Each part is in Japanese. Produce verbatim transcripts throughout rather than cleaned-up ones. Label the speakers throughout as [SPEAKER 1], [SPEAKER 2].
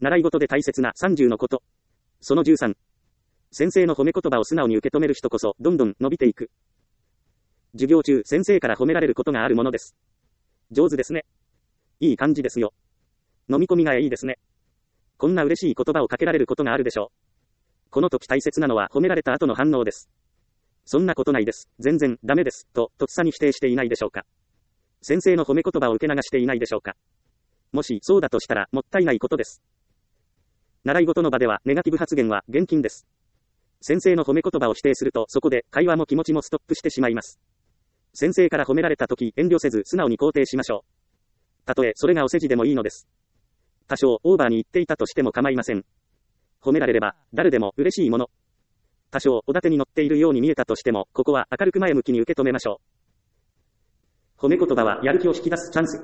[SPEAKER 1] 習い事で大切なさんじゅうのこと。そのじゅうさん。先生の褒め言葉を素直に受け止める人こそ、どんどん伸びていく。授業中、先生から褒められることがあるものです。上手ですね。いい感じですよ。飲み込みがいいですね。こんな嬉しい言葉をかけられることがあるでしょう。この時大切なのは褒められた後の反応です。そんなことないです。全然ダメです。と、とっさに否定していないでしょうか。先生の褒め言葉を受け流していないでしょうか。もしそうだとしたらもったいないことです。習い事の場ではネガティブ発言は厳禁です。先生の褒め言葉を否定するとそこで会話も気持ちもストップしてしまいます。先生から褒められた時遠慮せず素直に肯定しましょう。たとえそれがお世辞でもいいのです。多少オーバーに言っていたとしても構いません。褒められれば誰でも嬉しいもの。多少おだてに乗っているように見えたとしてもここは明るく前向きに受け止めましょう。褒め言葉はやる気を引き出すチャンス。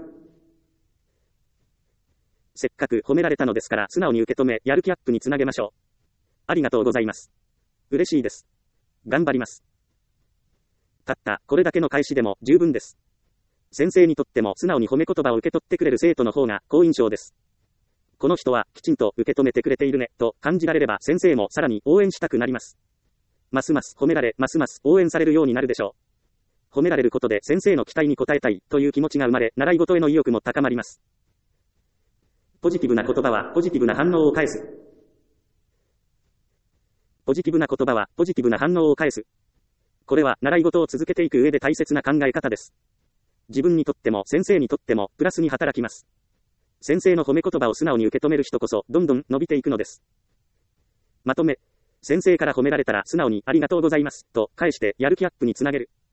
[SPEAKER 1] せっかく褒められたのですから素直に受け止めやる気アップにつなげましょう。ありがとうございます。嬉しいです。頑張ります。たったこれだけの返しでも十分です。先生にとっても素直に褒め言葉を受け取ってくれる生徒の方が好印象です。この人はきちんと受け止めてくれているねと感じられれば先生もさらに応援したくなります。ますます褒められますます応援されるようになるでしょう。褒められることで先生の期待に応えたいという気持ちが生まれ習い事への意欲も高まります。ポジティブな言葉はポジティブな反応を返す。ポジティブな言葉はポジティブな反応を返す。これは習い事を続けていく上で大切な考え方です。自分にとっても先生にとってもプラスに働きます。先生の褒め言葉を素直に受け止める人こそどんどん伸びていくのです。まとめ、先生から褒められたら素直にありがとうございますと返してやる気アップにつなげる。